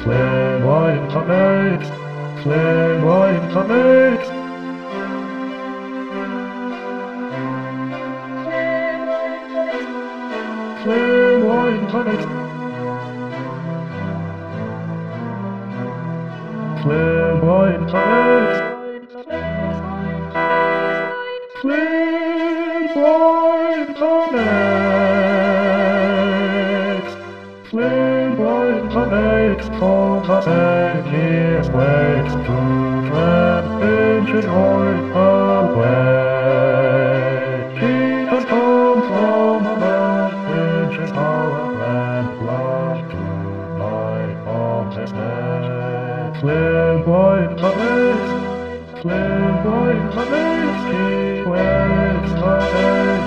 Flamboyant, flamboyant, flamboyant, flamboyant, flamboyant, here's ways to dread ancient oil away. He has come from above, ancient power and blood to light of his name. Flamboyant, flamboyant, he waits the days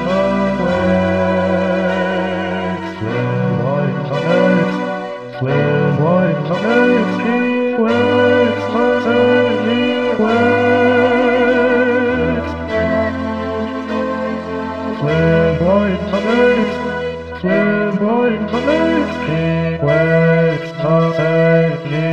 away. Flamboyant, flamboyant, he waits the day he waits. Flamboyant, flamboyant, he waits the day he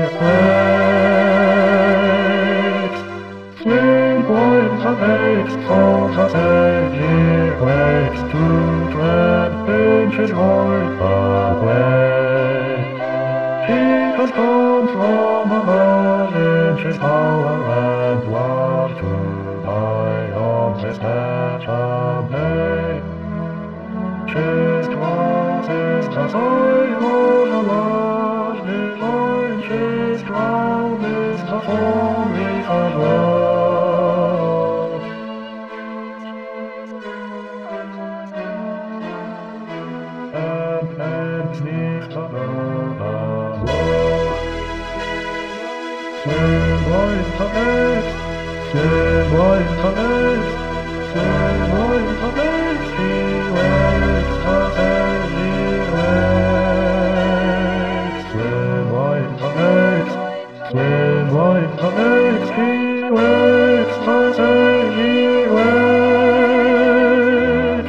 waits. Flamboyant, for the day he waits to dread ancient oil away. He has come from above, ancient power and blood to die on his natural name. Chased round his eye on a large divine, chased round his holy and love. And sneaks under the flamboyant, flamboyant, he waits the day he waits. Flamboyant, flamboyant, he waits the day he waits.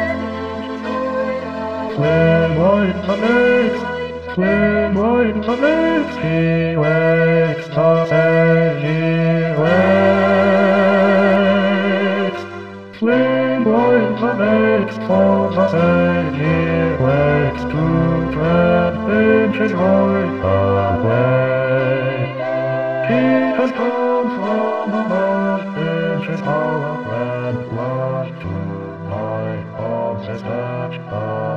Flamboyant, flamboyant, he waits the day he waits. Flamboyant, for the day he waits to dread ancient oil away. He has come from above, ancient power and blood to light of his natural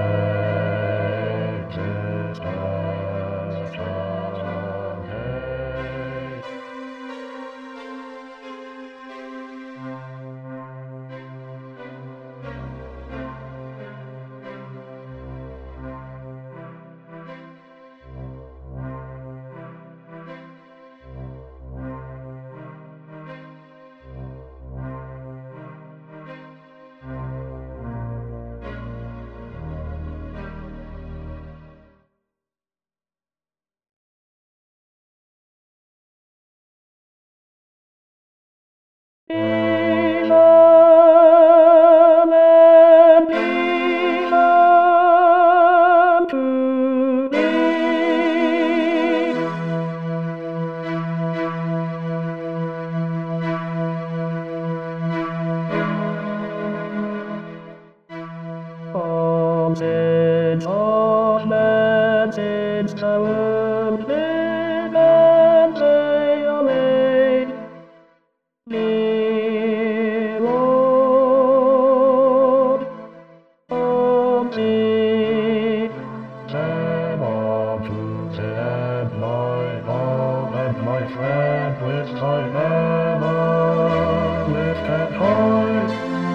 my friend with my hammer, lift and high.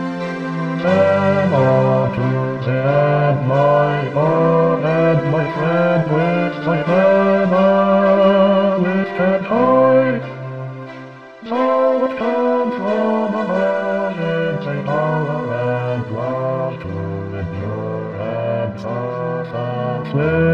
Hammer to the end, my own, and my friend with my hammer, lift and high. Thou would come from above in thy power and love to endure and suffer.